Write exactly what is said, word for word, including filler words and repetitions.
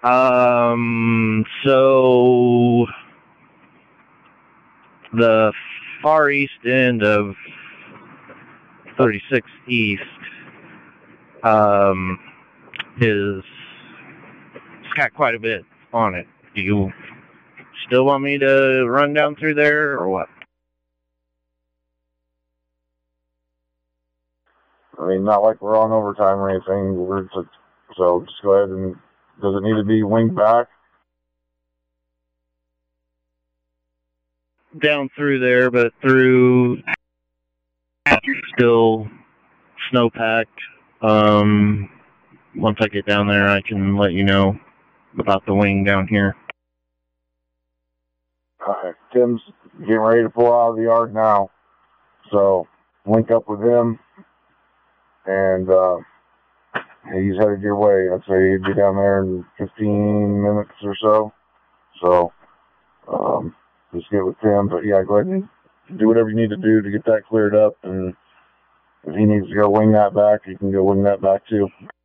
Um, so the far east end of thirty-six East um, is it's got quite a bit on it. Do you still want me to run down through there, or what? I mean, not like we're on overtime or anything. We're just, so just go ahead and, does it need to be winged back? Down through there, but through still snowpacked. Um, once I get down there, I can let you know about the wing down here. Okay. Tim's getting ready to pull out of the yard now, so link up with him, and uh, he's headed your way. I'd say he'd be down there in fifteen minutes or so. So um, just get with Tim, but yeah, go ahead and do whatever you need to do to get that cleared up, and if he needs to go wing that back, he can go wing that back too.